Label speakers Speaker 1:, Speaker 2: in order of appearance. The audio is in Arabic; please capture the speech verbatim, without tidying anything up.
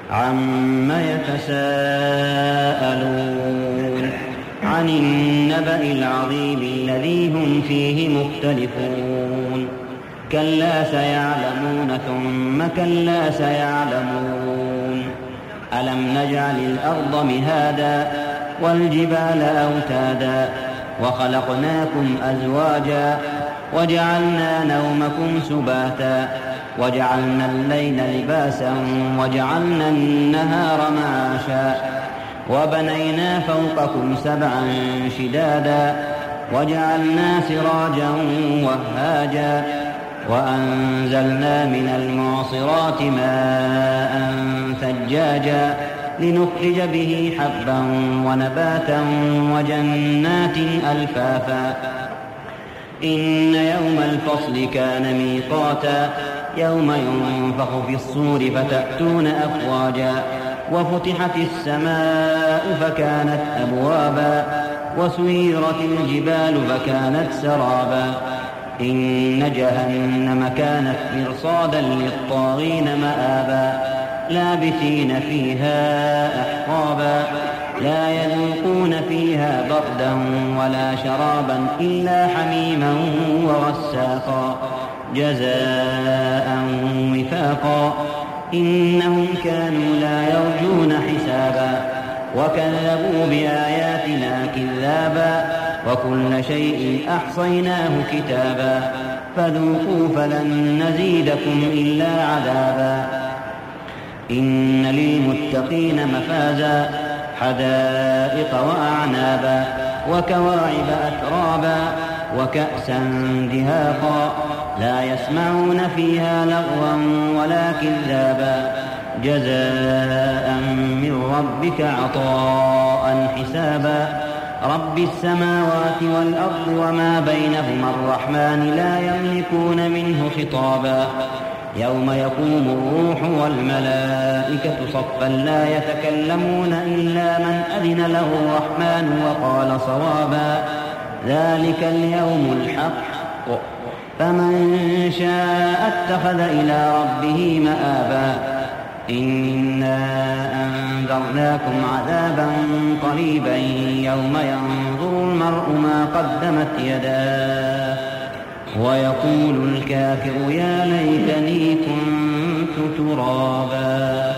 Speaker 1: عم يتساءلون عن النبأ العظيم الذي هم فيه مختلفون كلا سيعلمون ثم كلا سيعلمون ألم نجعل الأرض مهادا والجبال أوتادا وخلقناكم أزواجا وجعلنا نومكم سباتا وجعلنا الليل لباسا وجعلنا النهار معاشا وبنينا فوقكم سبعا شدادا وجعلنا سراجا وهاجا وأنزلنا من المعصرات ماء ثجاجا لنخرج به حبا ونباتا وجنات ألفافا إن يوم الفصل كان ميقاتا يوم ينفخ في الصور فتأتون أفواجا وفتحت السماء فكانت أبوابا وسيرت الجبال فكانت سرابا إن جهنم كانت مرصادا للطاغين مآبا لابثين فيها أحقابا لا يذوقون فيها بردا ولا شرابا إلا حميما وغساقا جزاء وفاقا إنهم كانوا لا يرجون حسابا وكذبوا بآياتنا كذابا وكل شيء أحصيناه كتابا فذوقوا فلن نزيدكم إلا عذابا إن للمتقين مفازا حدائق وأعنابا وكواعب أترابا وكأسا دهاقا لا يسمعون فيها لغوا ولا كذابا جزاء من ربك عطاء حسابا رب السماوات والأرض وما بينهما الرحمن لا يملكون منه خطابا يوم يقوم الروح والملائكة صفا لا يتكلمون إلا من أذن له الرحمن وقال صوابا ذلك اليوم الحق فمن شاء اتخذ إلى ربه مآبا إنا أنذرناكم عذابا قريبا يوم ينظر المرء ما قدمت يداه ويقول الكافر يا ليتني كنت ترابا.